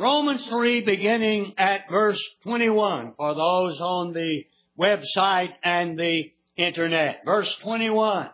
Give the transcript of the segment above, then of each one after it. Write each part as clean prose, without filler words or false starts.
Romans 3, beginning at verse 21, for those on the website and the internet. Verse 21.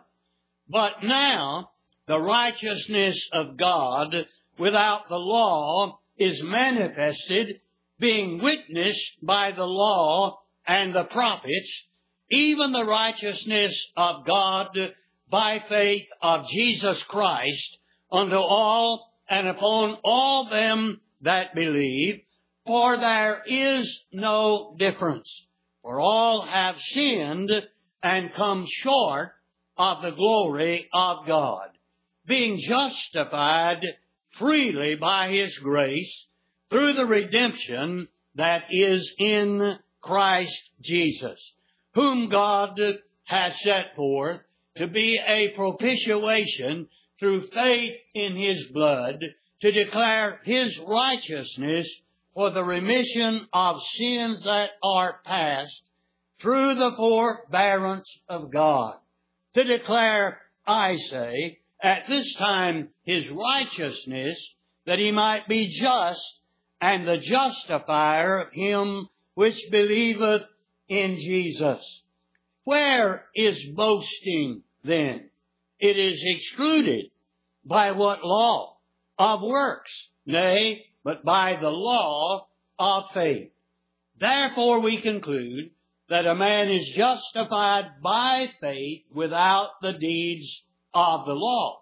But now the righteousness of God without the law is manifested, being witnessed by the law and the prophets, even the righteousness of God by faith of Jesus Christ unto all and upon all them that believe, for there is no difference. For all have sinned and come short of the glory of God, being justified freely by His grace through the redemption that is in Christ Jesus, whom God has set forth to be a propitiation through faith in His blood, to declare His righteousness for the remission of sins that are past through the forbearance of God. To declare, I say, at this time His righteousness, that He might be just and the justifier of him which believeth in Jesus. Where is boasting then? It is excluded. By what law? Of works, nay, but by the law of faith. Therefore we conclude that a man is justified by faith without the deeds of the law.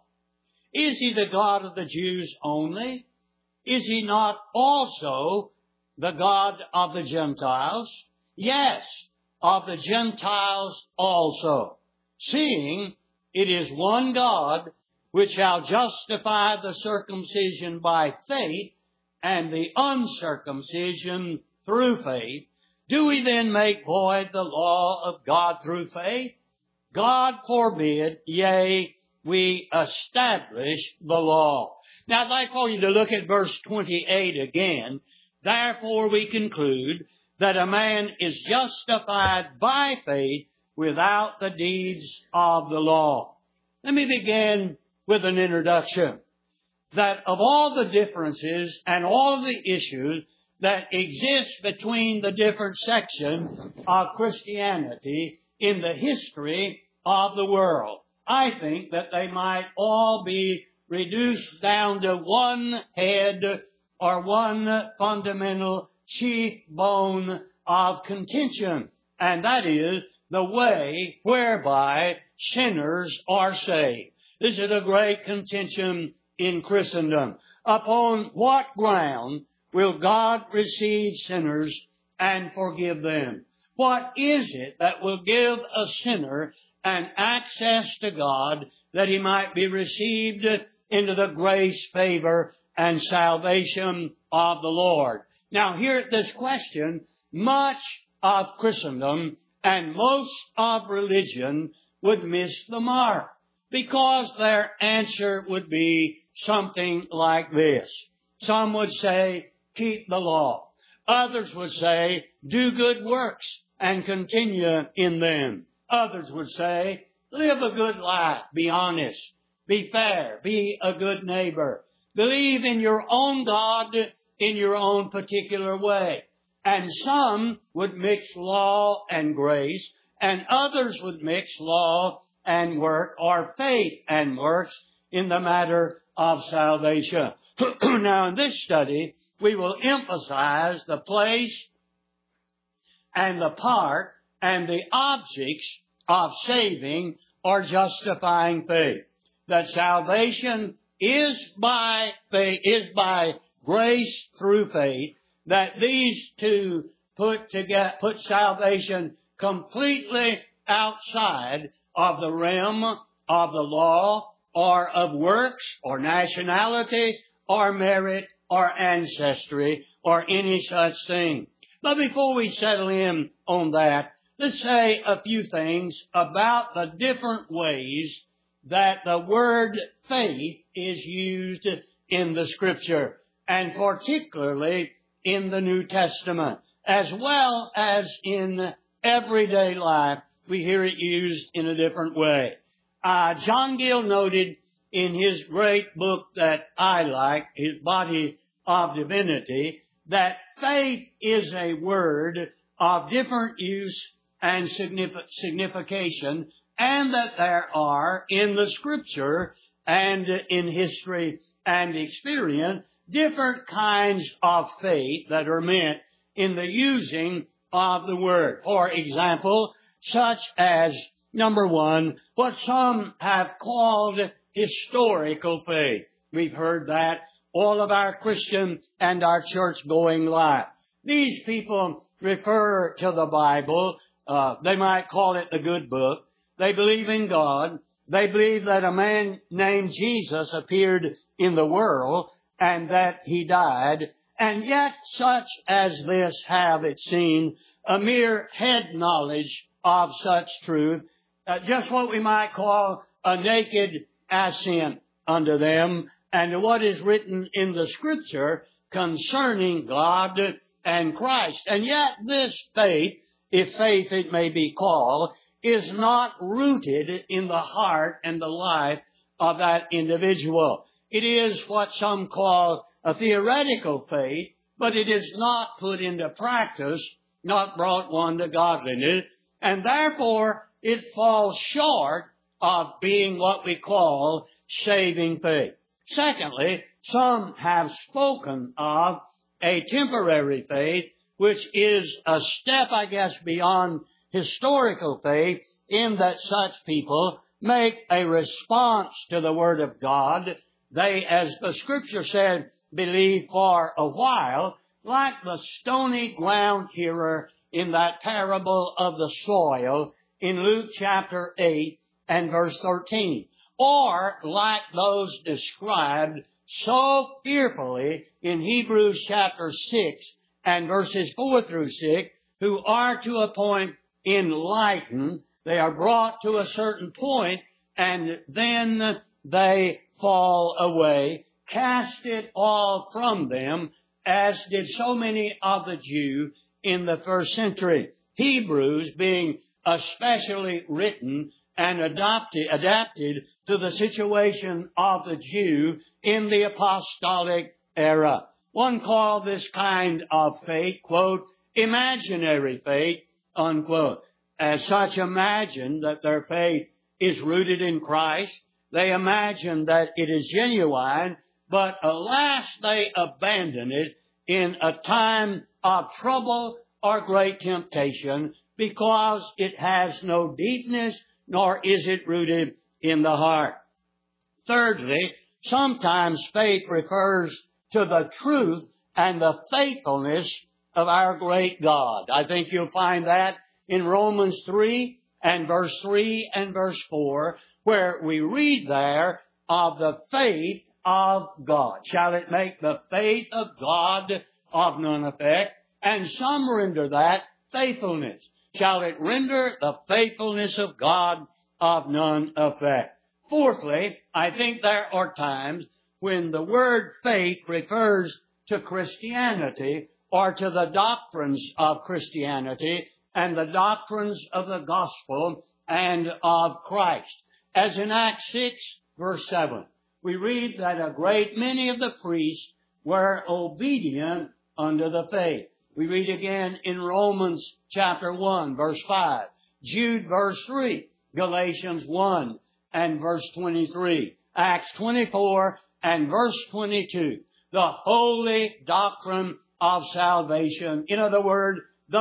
Is he the God of the Jews only? Is he not also the God of the Gentiles? Yes, of the Gentiles also, seeing it is one God which shall justify the circumcision by faith and the uncircumcision through faith. Do we then make void the law of God through faith? God forbid, yea, we establish the law. Now I'd like for you to look at verse 28 again. Therefore we conclude that a man is justified by faith without the deeds of the law. Let me begin with an introduction. That of all the differences and all the issues that exist between the different sections of Christianity in the history of the world, I think that they might all be reduced down to one head or one fundamental chief bone of contention, and that is the way whereby sinners are saved. This is a great contention in Christendom. Upon what ground will God receive sinners and forgive them? What is it that will give a sinner an access to God that he might be received into the grace, favor, and salvation of the Lord? Now here at this question, much of Christendom and most of religion would miss the mark, because their answer would be something like this. Some would say, keep the law. Others would say, do good works and continue in them. Others would say, live a good life, be honest, be fair, be a good neighbor. Believe in your own God in your own particular way. And some would mix law and grace, and others would mix law and work, or faith and works in the matter of salvation. Now in this study, we will emphasize the place and the part and the objects of saving or justifying faith. That salvation is by faith, is by grace through faith. That these two put salvation completely outside of the realm of the law or of works or nationality or merit or ancestry or any such thing. But before we settle in on that, let's say a few things about the different ways that the word faith is used in the Scripture, and particularly in the New Testament, as well as in everyday life. We hear it used in a different way. John Gill noted in his great book that I like, his Body of divinity, that faith is a word of different use and signification, and that there are in the Scripture and in history and experience different kinds of faith that are meant in the using of the word. For example, such as, number one, what some have called historical faith. We've heard that all of our Christian and our church-going life. These people refer to the Bible. They might call it the good book. They believe in God. They believe that a man named Jesus appeared in the world and that He died. And yet such as this have, it seems, a mere head knowledge of such truth, just what we might call a naked assent unto them and to what is written in the Scripture concerning God and Christ. And yet this faith, if faith it may be called, is not rooted in the heart and the life of that individual. It is what some call a theoretical faith, but it is not put into practice, not brought one to godliness, and therefore it falls short of being what we call saving faith. Secondly, some have spoken of a temporary faith, which is a step, I guess, beyond historical faith, in that such people make a response to the Word of God. They, as the Scripture said, believe for a while, like the stony ground hearer in that parable of the soil in Luke chapter 8 and verse 13. Or like those described so fearfully in Hebrews chapter 6 and verses 4 through 6, who are to a point enlightened. They are brought to a certain point and then they fall away, cast it all from them, as did so many of the Jews in the first century. Hebrews being especially written and adapted to the situation of the Jew in the apostolic era. One called this kind of faith, quote, imaginary faith, unquote. As such, imagine that their faith is rooted in Christ. They imagine that it is genuine, but alas, they abandon it in a time of trouble or great temptation because it has no deepness, nor is it rooted in the heart. Thirdly, sometimes faith refers to the truth and the faithfulness of our great God. I think you'll find that in Romans 3 and verse 3 and verse 4, where we read there of the faith of God. Shall it make the faith of God of none effect? And some render that faithfulness. Shall it render the faithfulness of God of none effect? Fourthly, I think there are times when the word faith refers to Christianity or to the doctrines of Christianity and the doctrines of the gospel and of Christ. As in Acts 6, verse 7, we read that a great many of the priests were obedient unto the faith. We read again in Romans chapter 1, verse 5, Jude, verse 3, Galatians 1 and verse 23, Acts 24 and verse 22, the holy doctrine of salvation. In other words,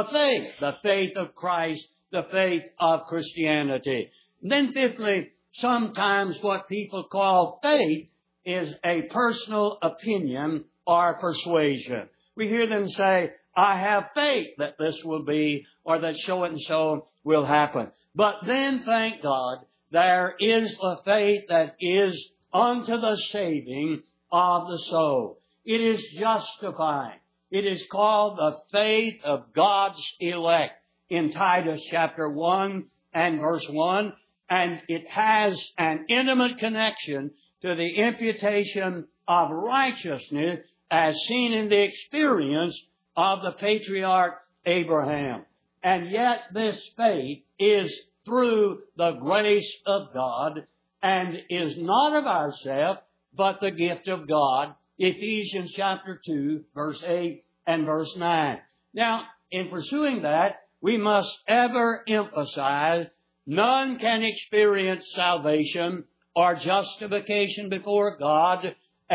the faith of Christ, the faith of Christianity. And then fifthly, sometimes what people call faith is a personal opinion or persuasion. We hear them say, I have faith that this will be, or that so and so will happen. But then, thank God, there is a faith that is unto the saving of the soul. It is justifying. It is called the faith of God's elect in Titus chapter 1 and verse 1. And it has an intimate connection to the imputation of righteousness as seen in the experience of the patriarch Abraham. And yet this faith is through the grace of God and is not of ourselves, but the gift of God, Ephesians chapter 2, verse 8 and verse 9. Now, in pursuing that, we must ever emphasize none can experience salvation or justification before God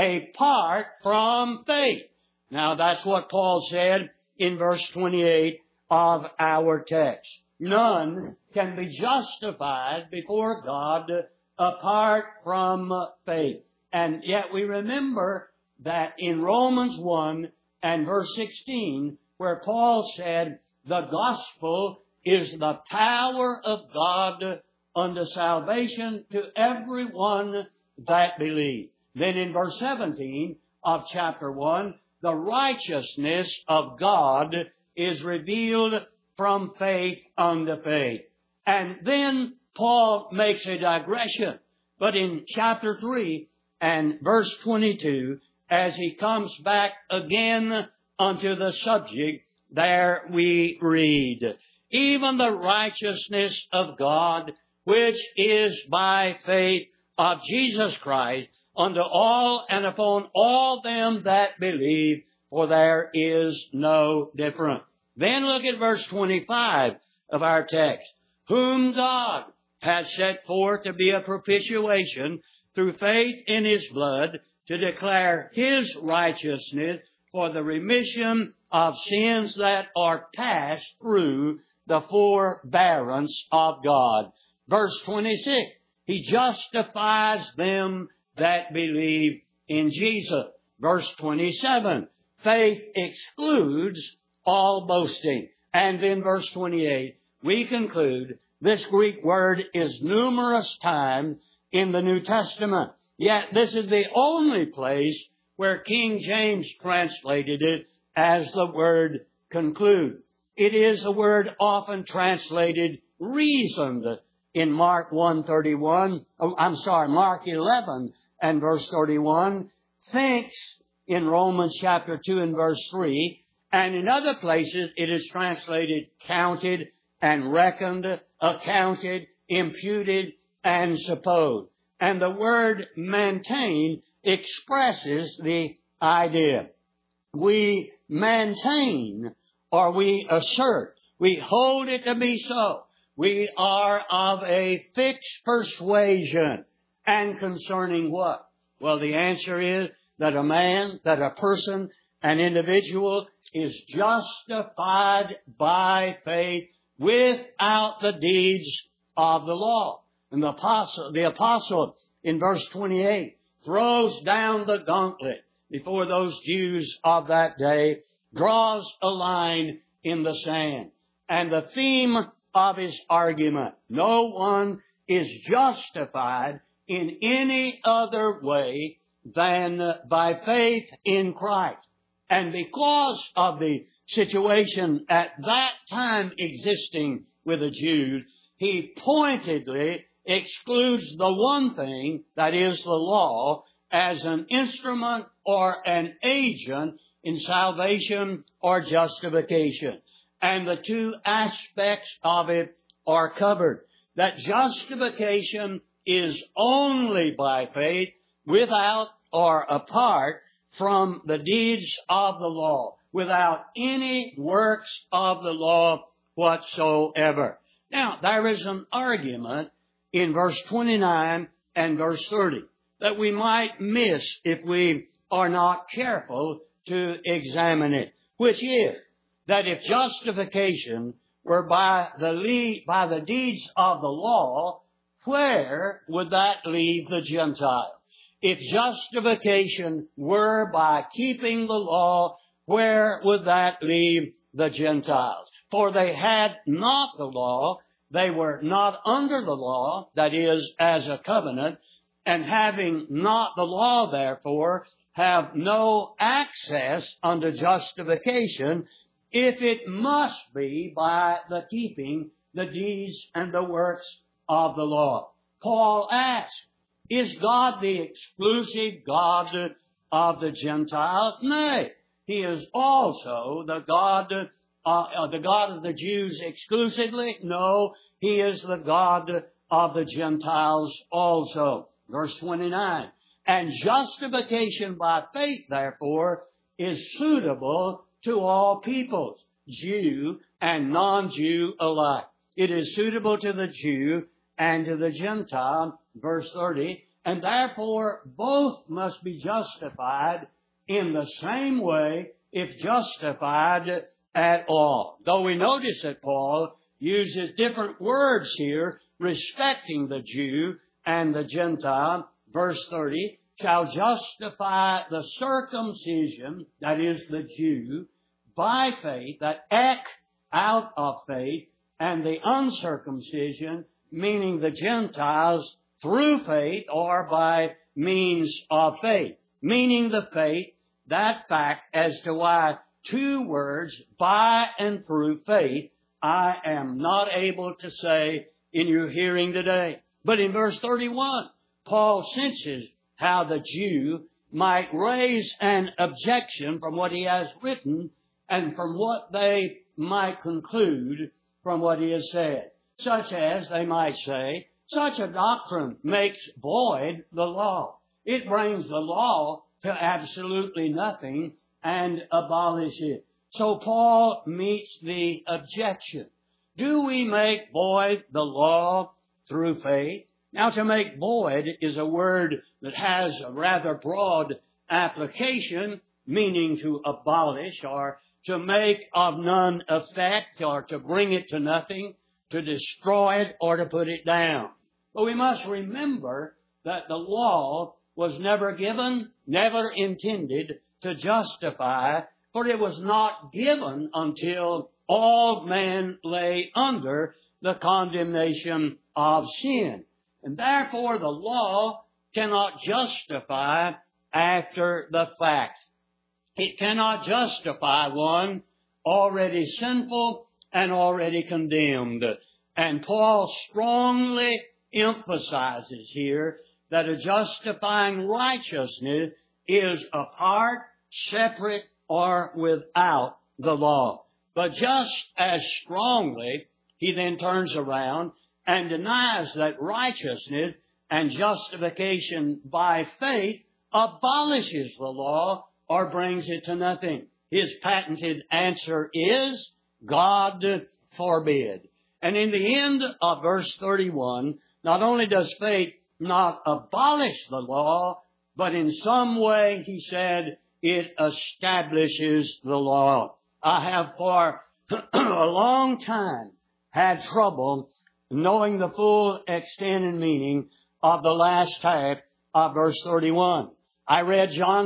apart from faith. Now, that's what Paul said in verse 28 of our text. None can be justified before God apart from faith. And yet we remember that in Romans 1 and verse 16, where Paul said, the gospel is the power of God unto salvation to everyone that believes. Then in verse 17 of chapter 1, the righteousness of God is revealed from faith unto faith. And then Paul makes a digression. But in chapter 3 and verse 22, as he comes back again unto the subject, there we read, even the righteousness of God, which is by faith of Jesus Christ, unto all and upon all them that believe, for there is no difference. Then look at verse 25 of our text. Whom God has set forth to be a propitiation through faith in His blood, to declare His righteousness for the remission of sins that are passed through the forbearance of God. Verse 26, He justifies them that believe in Jesus. Verse 27, faith excludes all boasting. And then verse 28, we conclude this Greek word is numerous times in the New Testament. Yet this is the only place where King James translated it as the word conclude. It is a word often translated reasoned in Mark 1:31. Mark 11 and verse 31. Thinks in Romans chapter 2 and verse 3. And in other places it is translated counted and reckoned, accounted, imputed, and supposed. And the word maintain expresses the idea. We maintain or we assert. We hold it to be so. We are of a fixed persuasion. And concerning what? Well, the answer is that a man, that a person, an individual is justified by faith without the deeds of the law. And the apostle in verse 28 throws down the gauntlet before those Jews of that day, draws a line in the sand. And the theme of his argument, no one is justified in any other way than by faith in Christ. And because of the situation at that time existing with the Jews, he pointedly excludes the one thing, that is the law, as an instrument or an agent in salvation or justification. And the two aspects of it are covered. That justification is only by faith, without or apart from the deeds of the law, without any works of the law whatsoever. Now, there is an argument in verse 29 and verse 30 that we might miss if we are not careful to examine it, which is that if justification were by the deeds of the law, where would that leave the Gentile? If justification were by keeping the law, where would that leave the Gentiles? For they had not the law, they were not under the law, that is, as a covenant, and having not the law, therefore, have no access unto justification, if it must be by the keeping the deeds and the works of the law. Paul asks, is God the exclusive God of the Gentiles? Nay, He is also the God of the Jews exclusively? No, He is the God of the Gentiles also. Verse 29, And justification by faith, therefore, is suitable to all peoples, Jew and non-Jew alike. It is suitable to the Jew and to the Gentile, verse 30, and therefore both must be justified in the same way if justified at all. Though we notice that Paul uses different words here respecting the Jew and the Gentile. Verse 30, shall justify the circumcision, that is the Jew, by faith, that ek, out of faith, and the uncircumcision, meaning the Gentiles, through faith or by means of faith. Meaning the faith, that fact as to why two words, by and through faith, I am not able to say in your hearing today. But in verse 31, Paul senses how the Jew might raise an objection from what he has written and from what they might conclude from what he has said. Such as, they might say, such a doctrine makes void the law. It brings the law to absolutely nothing and abolishes it. So Paul meets the objection. Do we make void the law through faith? Now, to make void is a word that has a rather broad application, meaning to abolish or to make of none effect or to bring it to nothing, to destroy it or to put it down. But we must remember that the law was never given, never intended to justify, for it was not given until all men lay under the condemnation of sin. And therefore the law cannot justify after the fact. It cannot justify one already sinful and already condemned. And Paul strongly emphasizes here that a justifying righteousness is apart, separate, or without the law. But just as strongly, he then turns around and denies that righteousness and justification by faith abolishes the law or brings it to nothing. His patented answer is, God forbid. And in the end of verse 31, not only does faith not abolish the law, but in some way, he said, it establishes the law. I have for a long time had trouble knowing the full extent and meaning of the last half of verse 31. I read John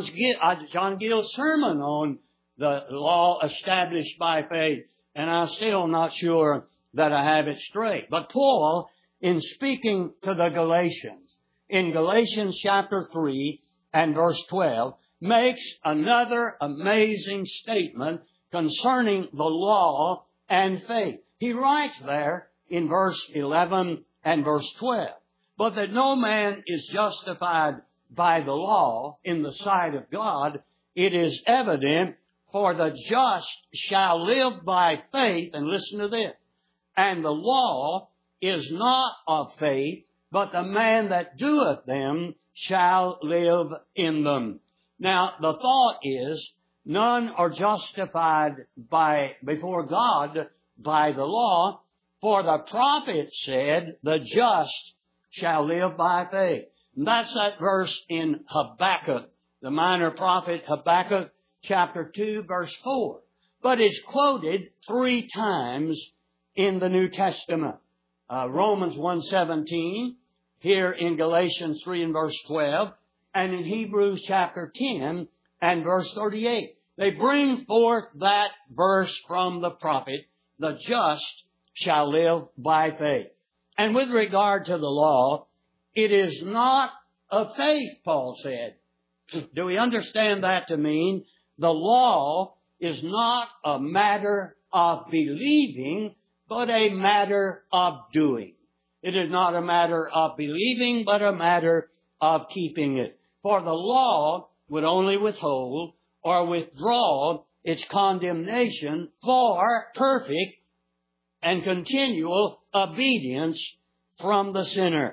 Gill's sermon on the law established by faith, and I'm still not sure that I have it straight. But Paul, in speaking to the Galatians, in Galatians chapter 3 and verse 12, makes another amazing statement concerning the law and faith. He writes there in verse 11 and verse 12, but that no man is justified by the law in the sight of God, it is evident, for the just shall live by faith, and listen to this, and the law is not of faith, but the man that doeth them shall live in them. Now, the thought is, none are justified before God by the law, for the prophet said, the just shall live by faith. And that's that verse in Habakkuk, the minor prophet Habakkuk, chapter 2, verse 4. But it's quoted 3 times in the New Testament. Romans 1:17, here in Galatians 3 and verse 12, and in Hebrews chapter 10 and verse 38. They bring forth that verse from the prophet, the just shall live by faith. And with regard to the law, it is not of faith, Paul said. Do we understand that to mean the law is not a matter of believing, but a matter of doing? It is not a matter of believing, but a matter of keeping it. For the law would only withhold or withdraw its condemnation for perfect and continual obedience from the sinner.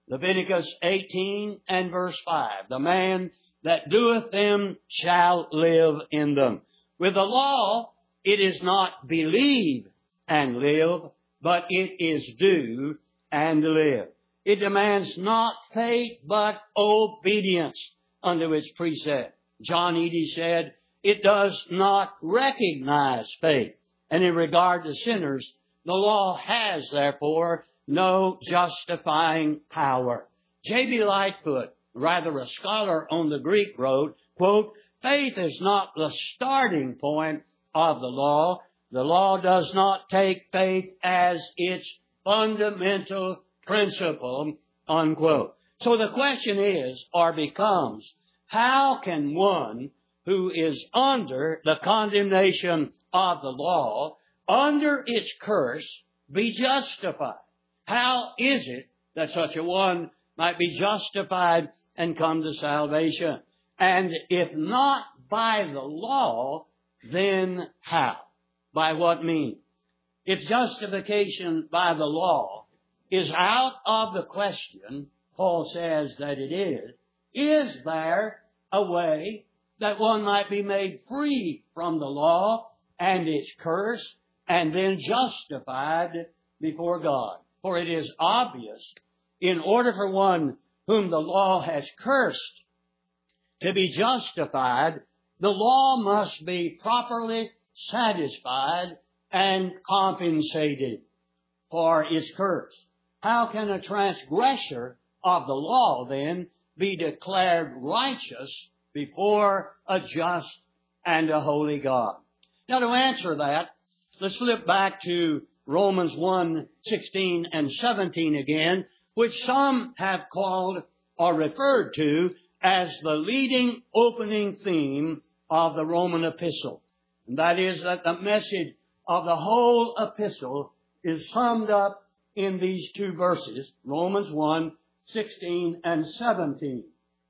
Leviticus 18 and verse 5. The man that doeth them shall live in them. With the law, it is not believe and live, but it is do and live. It demands not faith, but obedience unto its precept. John Eadie said, it does not recognize faith. And in regard to sinners, the law has, therefore, no justifying power. J.B. Lightfoot, rather a scholar on the Greek, wrote, quote, faith is not the starting point of the law. The law does not take faith as its fundamental principle, unquote. So the question is, or becomes, how can one who is under the condemnation of the law, under its curse, be justified? How is it that such a one might be justified and come to salvation? And if not by the law, then how? By what means? If justification by the law is out of the question, Paul says that it is there a way that one might be made free from the law and its curse and then justified before God? For it is obvious, in order for one whom the law has cursed to be justified, the law must be properly satisfied and compensated for its curse. How can a transgressor of the law then be declared righteous before a just and a holy God? Now, to answer that, let's flip back to Romans 1:16 and 17 again, which some have called or referred to as the leading opening theme of the Roman epistle. And that is that the message of the whole epistle is summed up in these two verses, Romans 1:16 and 17.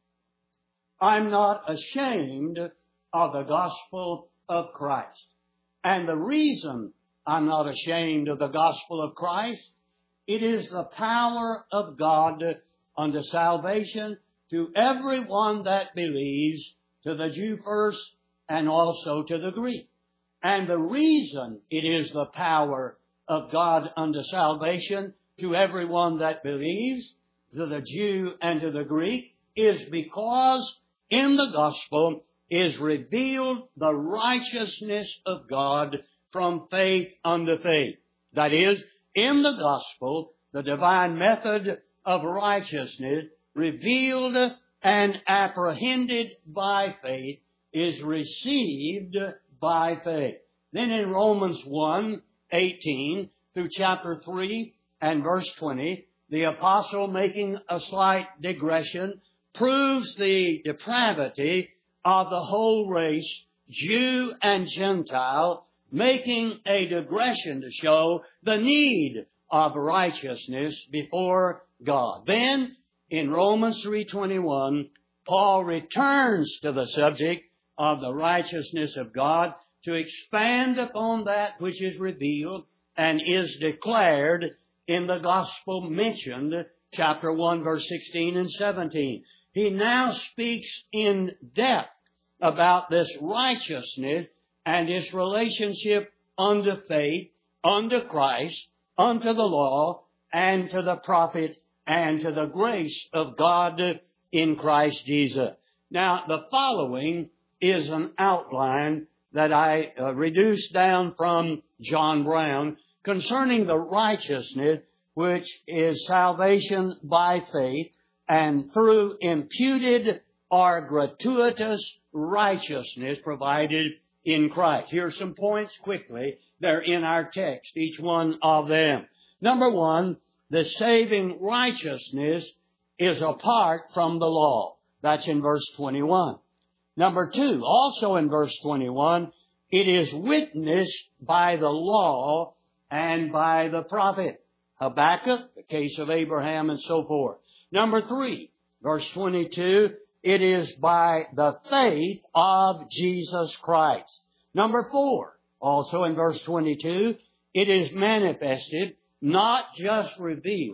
I'm not ashamed of the gospel of Christ. And the reason I'm not ashamed of the gospel of Christ, it is the power of God unto salvation to everyone that believes, to the Jew first and also to the Greek. And the reason it is the power of God unto salvation to everyone that believes, to the Jew and to the Greek, is because in the gospel is revealed the righteousness of God from faith unto faith. That is, in the gospel, the divine method of righteousness revealed and apprehended by faith is received by faith. Then in Romans 1:18 through chapter 3 and verse 20, the apostle, making a slight digression, proves the depravity of the whole race, Jew and Gentile, making a digression to show the need of righteousness before God. Then, in Romans 3:21, Paul returns to the subject of the righteousness of God to expand upon that which is revealed and is declared in the gospel mentioned, chapter 1, verse 16 and 17. He now speaks in depth about this righteousness and its relationship unto faith, unto Christ, unto the law, and to the prophet, and to the grace of God in Christ Jesus. Now, the following is an outline that I reduced down from John Brown concerning the righteousness which is salvation by faith and through imputed or gratuitous righteousness provided in Christ. Here are some points quickly. They're in our text, each one of them. Number one, the saving righteousness is apart from the law. That's in verse 21. Number two, also in verse 21, it is witnessed by the law and by the prophet. Habakkuk, the case of Abraham, and so forth. Number three, verse 22, it is by the faith of Jesus Christ. Number four, also in verse 22, it is manifested, not just revealed,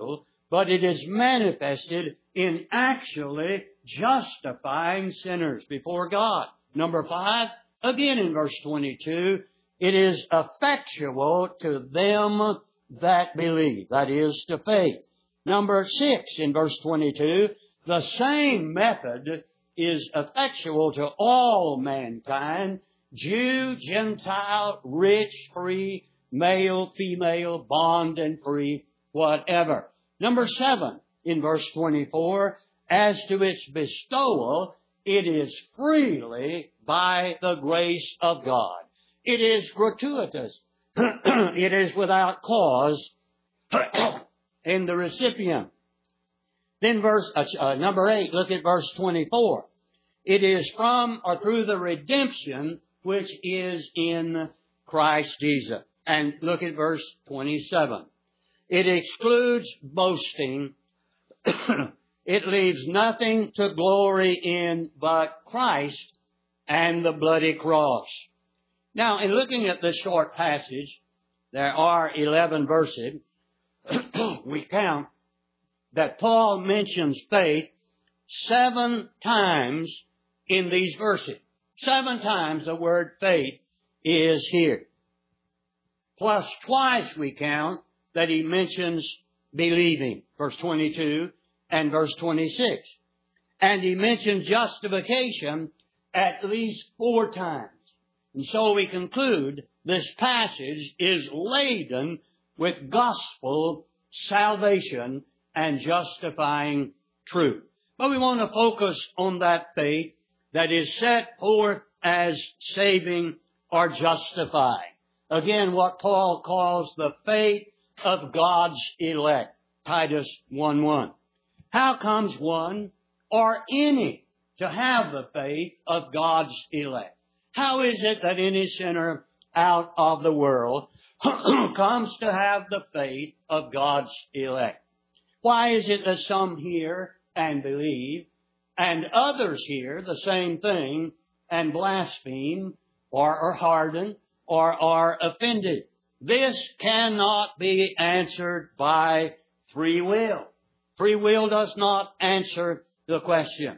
but it is manifested in actually justifying sinners before God. Number 5, again in verse 22, it is effectual to them that believe, that is, to faith. Number 6, in verse 22, the same method is effectual to all mankind, Jew, Gentile, rich, free, male, female, bond and free, whatever. Number 7, in verse 24, as to its bestowal, it is freely by the grace of God. It is gratuitous. It is without cause in the recipient. Then number 8, look at verse 24. It is from or through the redemption which is in Christ Jesus. And look at verse 27. It excludes boasting. It leaves nothing to glory in but Christ and the bloody cross. Now, in looking at this short passage, there are 11 verses. We count that Paul mentions faith 7 times in these verses. 7 times the word faith is here. Plus twice we count that he mentions believing, verse 22 and verse 26. And he mentions justification at least 4 times. And so we conclude this passage is laden with gospel salvation and justifying truth. But we want to focus on that faith that is set forth as saving or justifying. Again, what Paul calls the faith of God's elect. Titus 1:1. How comes one or any to have the faith of God's elect? How is it that any sinner out of the world comes to have the faith of God's elect? Why is it that some hear and believe, and others hear the same thing and blaspheme, or are hardened, or are offended? This cannot be answered by free will. Free will does not answer the question.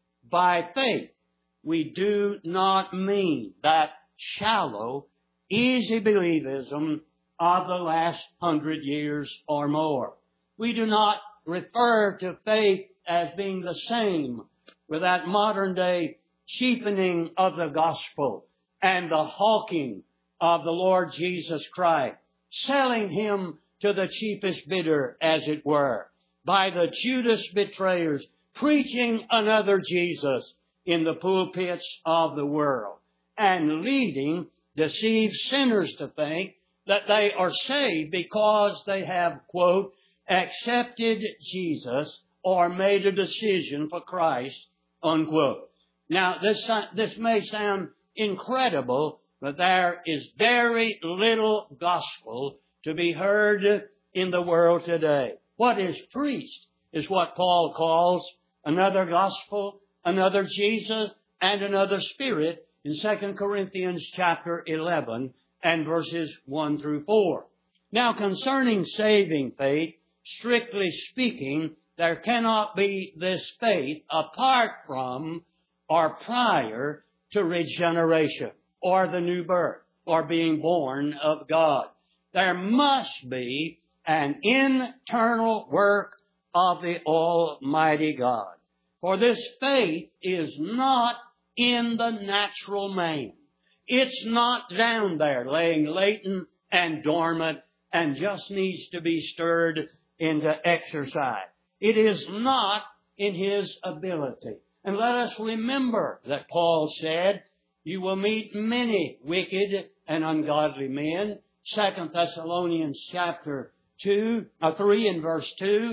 By faith, we do not mean that shallow, easy believism of the last 100 years or more. We do not refer to faith as being the same with that modern day cheapening of the gospel and the hawking of the Lord Jesus Christ, selling Him to the cheapest bidder, as it were, by the Judas betrayers, preaching another Jesus in the pulpits of the world, and leading deceived sinners to think that they are saved because they have, quote, accepted Jesus or made a decision for Christ, unquote. Now, this may sound incredible, but there is very little gospel to be heard in the world today. What is preached is what Paul calls another gospel, another Jesus, and another Spirit in 2 Corinthians chapter 11 and verses 1 through 4. Now, concerning saving faith, strictly speaking, there cannot be this faith apart from or prior to regeneration or the new birth or being born of God. There must be an internal work of the Almighty God. For this faith is not in the natural man. It's not down there laying latent and dormant and just needs to be stirred into exercise. It is not in his ability. And let us remember that Paul said, you will meet many wicked and ungodly men. 2 Thessalonians chapter 3 and verse 2,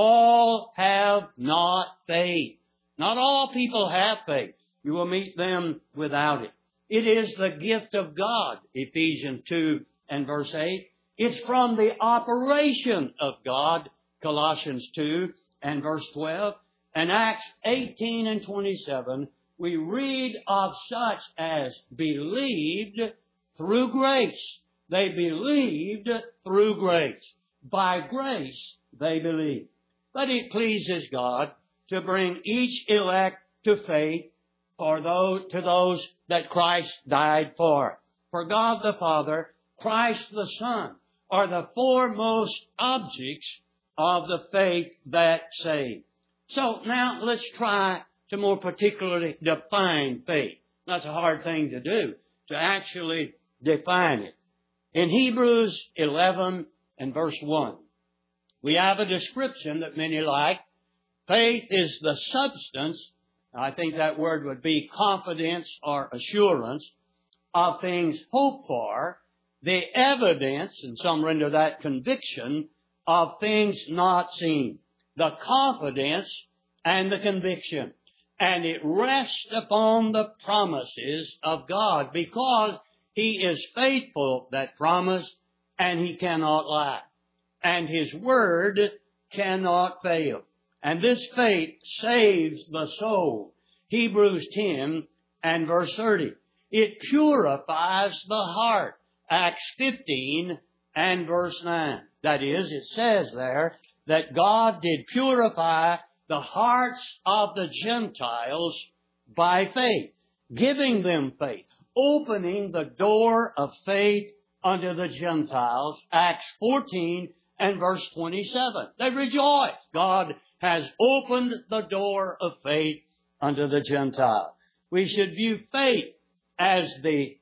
all have not faith. Not all people have faith. You will meet them without it. It is the gift of God, Ephesians 2 and verse 8. It's from the operation of God, Colossians 2 and verse 12. And Acts 18 and 27, we read of such as believed through grace. They believed through grace. By grace they believed. But it pleases God to bring each elect to faith to those that Christ died for. For God the Father, Christ the Son, are the foremost objects of the faith that save. So now let's try to more particularly define faith. That's a hard thing to do, to actually define it. In Hebrews 11 and verse 1, we have a description that many like. Faith is the substance, I think that word would be confidence or assurance, of things hoped for, the evidence, and some render that conviction, of things not seen. The confidence and the conviction. And it rests upon the promises of God, because He is faithful that promised, and He cannot lie. And His word cannot fail. And this faith saves the soul. Hebrews 10 and verse 30. It purifies the heart. Acts 15 and verse 9. That is, it says there that God did purify the hearts of the Gentiles by faith, giving them faith, opening the door of faith unto the Gentiles. Acts 14 and verse 27. They rejoice. God has opened the door of faith unto the Gentile. We should view faith as the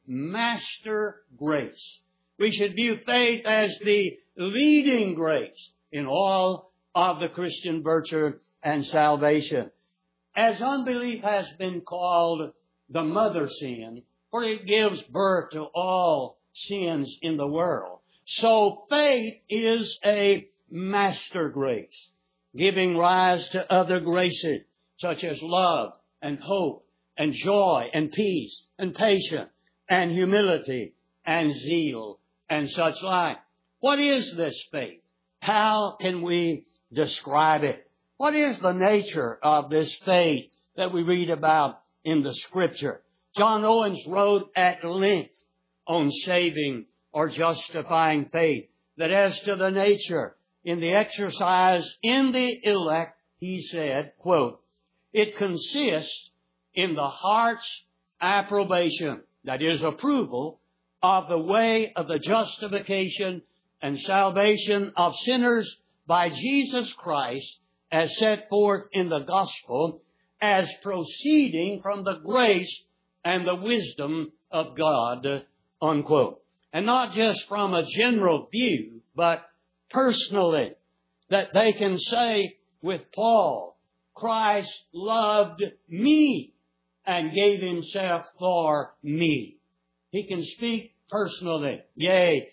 master grace. We should view faith as the leading grace in all of the Christian virtue and salvation. As unbelief has been called the mother sin, for it gives birth to all sins in the world, so faith is a master grace, giving rise to other graces, such as love and hope and joy and peace and patience and humility and zeal and such like. What is this faith? How can we describe it? What is the nature of this faith that we read about in the Scripture? John Owens wrote at length on saving or justifying faith, that as to the nature in the exercise in the elect, he said, quote, it consists in the heart's approbation, that is, approval of the way of the justification and salvation of sinners by Jesus Christ, as set forth in the gospel, as proceeding from the grace and the wisdom of God, unquote. And not just from a general view, but personally, that they can say with Paul, Christ loved me and gave Himself for me. He can speak personally. Yea,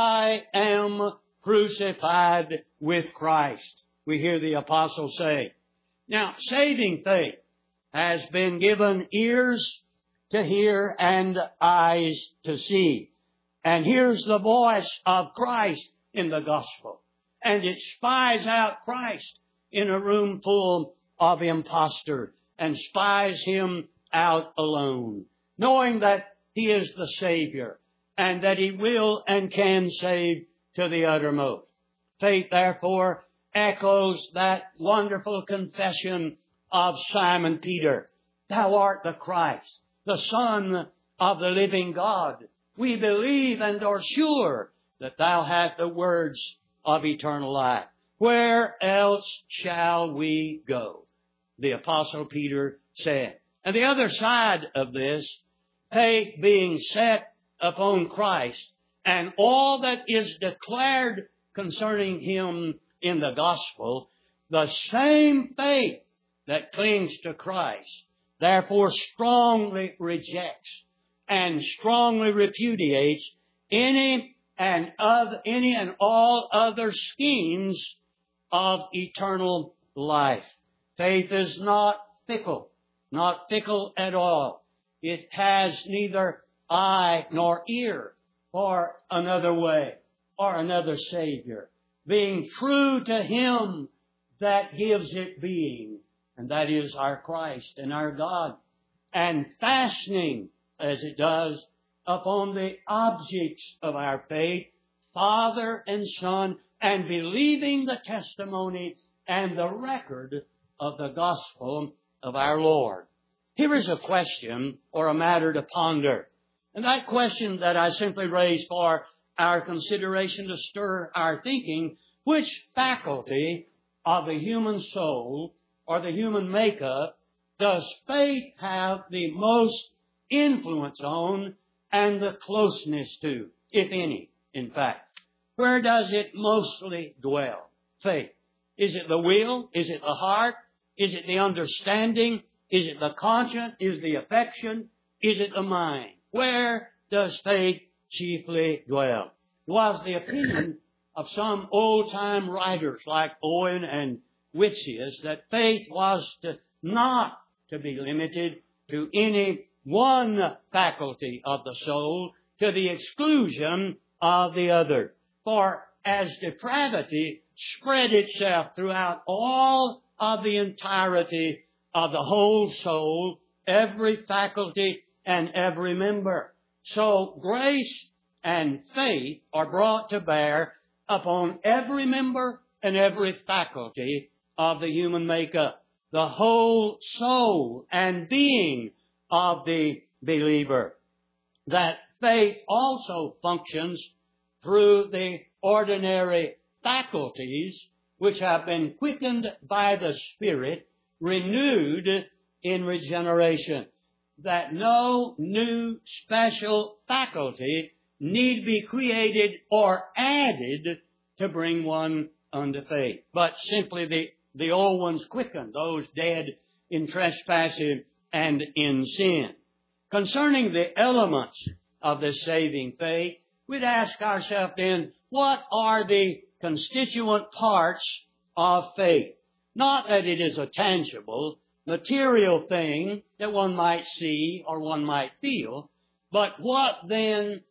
I am crucified with Christ, we hear the apostle say. Now, saving faith has been given ears to hear and eyes to see. And hears the voice of Christ in the gospel. And it spies out Christ in a room full of impostors and spies Him out alone, knowing that He is the Savior and that He will and can save to the uttermost. Faith, therefore, echoes that wonderful confession of Simon Peter. Thou art the Christ, the Son of the living God. We believe and are sure that Thou hast the words of eternal life. Where else shall we go? The Apostle Peter said. And the other side of this, faith being set upon Christ and all that is declared concerning Him in the gospel, the same faith that clings to Christ, therefore strongly rejects and strongly repudiates any and all other schemes of eternal life. Faith is not fickle at all. It has neither eye nor ear for another way or another Savior, being true to Him that gives it being, and that is our Christ and our God, and fastening, as it does, upon the objects of our faith, Father and Son, and believing the testimony and the record of the gospel of our Lord. Here is a question or a matter to ponder. And that question that I simply raise for our consideration to stir our thinking, which faculty of the human soul or the human makeup does faith have the most influence on and the closeness to, if any, in fact? Where does it mostly dwell? Faith. Is it the will? Is it the heart? Is it the understanding? Is it the conscience? Is it the affection? Is it the mind? Where does faith chiefly dwell? It was the opinion of some old-time writers like Owen and Whitsius that faith was not to be limited to any one faculty of the soul to the exclusion of the other. For as depravity spread itself throughout all of the entirety of the whole soul, every faculty and every member, so grace and faith are brought to bear upon every member and every faculty of the human makeup, the whole soul and being of the believer. That faith also functions through the ordinary faculties which have been quickened by the Spirit, renewed in regeneration. That no new special faculty need be created or added to bring one unto faith, but simply the old ones quickened, those dead in trespassing and in sin. Concerning the elements of this saving faith, we'd ask ourselves then, what are the constituent parts of faith? Not that it is a tangible, material thing that one might see or one might feel, but what then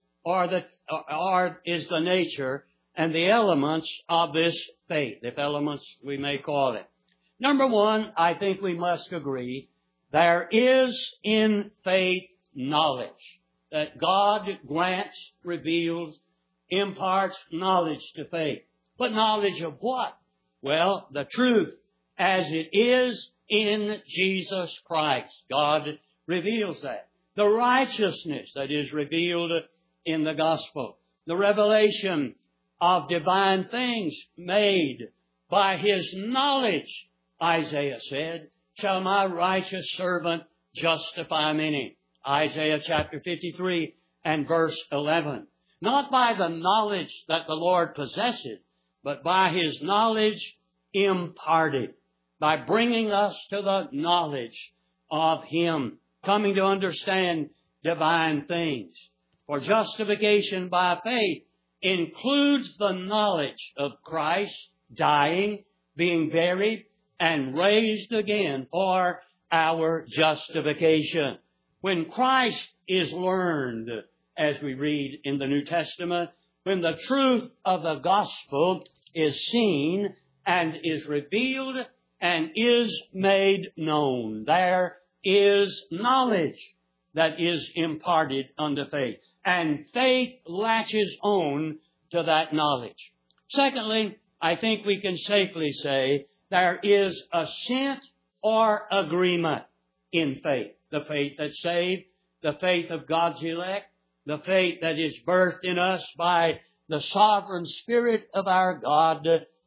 is the nature and the elements of this faith, if elements we may call it. Number one, I think we must agree, there is in faith knowledge. That God grants, reveals, imparts knowledge to faith. But knowledge of what? Well, the truth as it is in Jesus Christ. God reveals that. The righteousness that is revealed in the gospel. The revelation of divine things made by His knowledge, Isaiah said, shall my righteous servant justify many. Isaiah chapter 53 and verse 11. Not by the knowledge that the Lord possesses, but by His knowledge imparted. By bringing us to the knowledge of Him. Coming to understand divine things. For justification by faith includes the knowledge of Christ dying, being buried, and raised again for our justification. When Christ is learned, as we read in the New Testament, when the truth of the gospel is seen and is revealed and is made known, there is knowledge that is imparted unto faith. And faith latches on to that knowledge. Secondly, I think we can safely say there is assent or agreement in faith. The faith that's saved, the faith of God's elect, the faith that is birthed in us by the sovereign Spirit of our God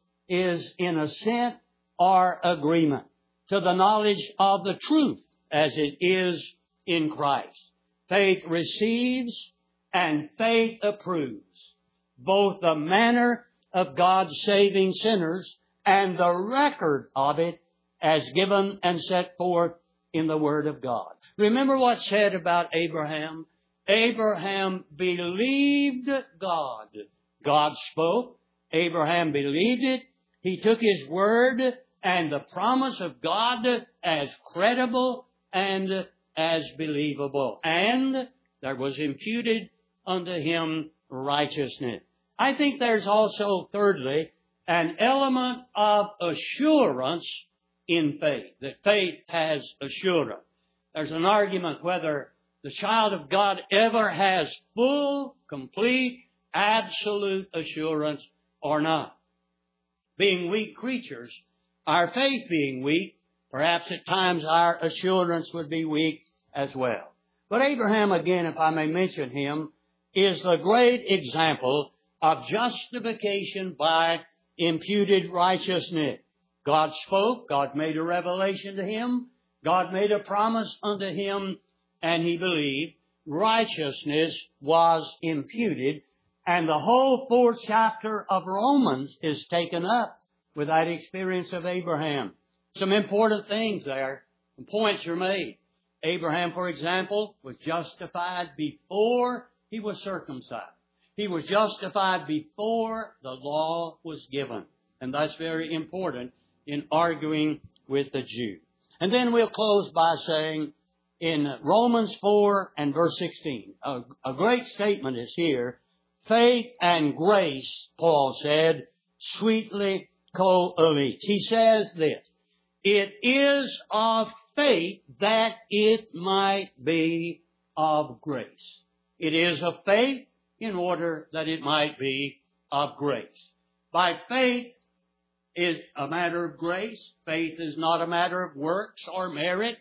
is in assent or agreement to the knowledge of the truth as it is in Christ. Faith receives and faith approves both the manner of God's saving sinners and the record of it as given and set forth in the Word of God. Remember what's said about Abraham? Abraham believed God. God spoke. Abraham believed it. He took His word and the promise of God as credible and as believable. And there was imputed unto him righteousness. I think there's also, thirdly, an element of assurance in faith, that faith has assurance. There's an argument whether the child of God ever has full, complete, absolute assurance or not. Being weak creatures, our faith being weak, perhaps at times our assurance would be weak as well. But Abraham, again, if I may mention him, is a great example of justification by imputed righteousness. God spoke, God made a revelation to him, God made a promise unto him, and he believed. Righteousness was imputed, and the whole 4th chapter of Romans is taken up with that experience of Abraham. Some important things there, and points are made. Abraham, for example, was justified before he was circumcised. He was justified before the law was given. And that's very important in arguing with the Jew. And then we'll close by saying in Romans 4 and verse 16, a great statement is here. Faith and grace, Paul said, sweetly coalesce. He says this, it is of faith that it might be of grace. It is of faith in order that it might be of grace. By faith is a matter of grace. Faith is not a matter of works or merit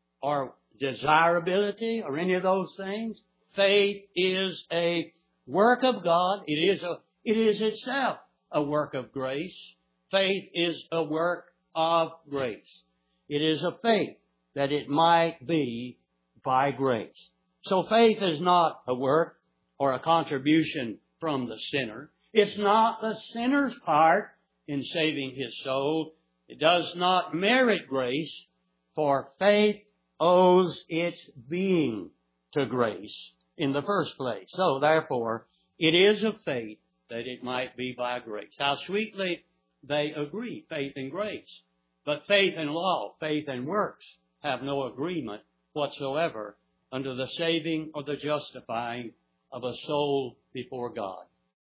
or desirability or any of those things. Faith is a work of God. It is itself a work of grace. Faith is a work of grace. It is a faith that it might be by grace. So faith is not a work or a contribution from the sinner. It's not the sinner's part in saving his soul. It does not merit grace, for faith owes its being to grace in the first place. So therefore, it is of faith that it might be by grace. How sweetly they agree, faith and grace. But faith and law, faith and works have no agreement whatsoever under the saving or the justifying of a soul before God.